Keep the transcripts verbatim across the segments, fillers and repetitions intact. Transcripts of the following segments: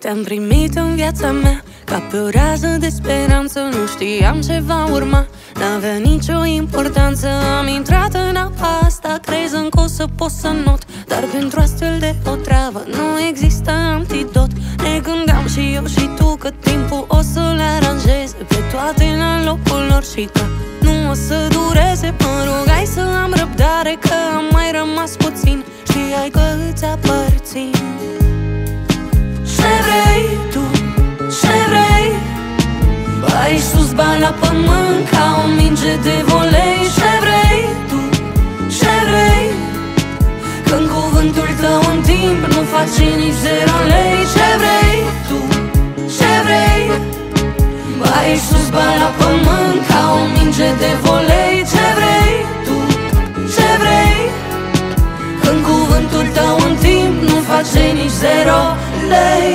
Te-am primit în viața mea ca pe o rază de speranță. Nu știam ce va urma, n-avea nicio importanță. Am intrat în apa asta crezând că o să pot să not, dar pentru astfel de o treabă nu există antidot. Ne gândeam și eu și tu că timpul o să le aranjeze pe toate la locul lor și că nu o să dureze. Mă rugai să am răbdare că am mai rămas puțin. Știai că îți aparțin. Ce vrei tu, ce vrei? Bai sus, bani la pământ ca o minge de volei. Ce vrei tu, ce vrei? Când cuvântul tău în timp nu face nici zero lei. Ce vrei tu, ce vrei? Bai sus, bani la pământ ca o minge de volei. Ce vrei tu, ce vrei? Când cuvântul tău în timp nu face nici zero lei.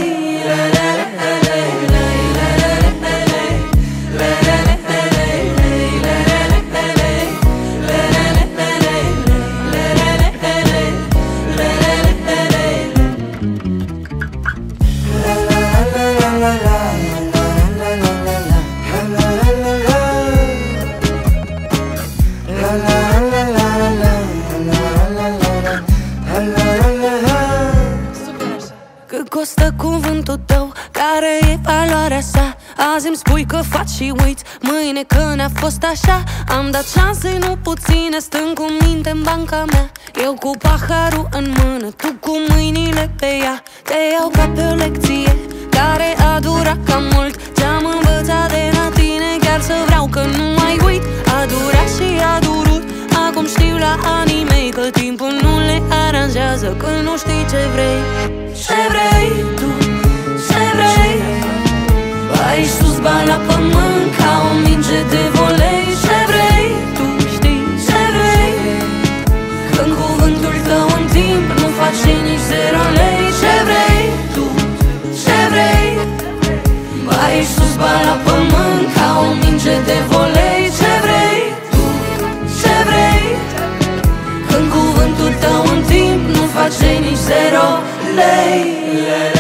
Cât costă cuvântul tău, care e valoarea sa? Azi îmi spui că faci și uiți, mâine că n-a fost așa. Am dat șanse, nu puține, stând cu minte în banca mea. Eu cu paharul în mână, tu cu mâinile pe ea. Te iau ca pe o lecție care a durat cam mult. Ce-am învățat de la tine, chiar să vreau că nu mai uit. A durat și a durut, acum știu la anii mei că timpul nu le aranjează, că nu știi ce vrei. Ce vrei tu, ce vrei? Bai sus, bani la pământ ca o minge de volei. Ce vrei tu, știi ce vrei? Când cuvântul tău în timp nu face nici zero lei. Ce vrei tu, ce vrei? Bai sus, bani la pământ ca o minge de volei. Ce vrei tu, ce vrei? Când cuvântul tău în timp nu face nici zero lei.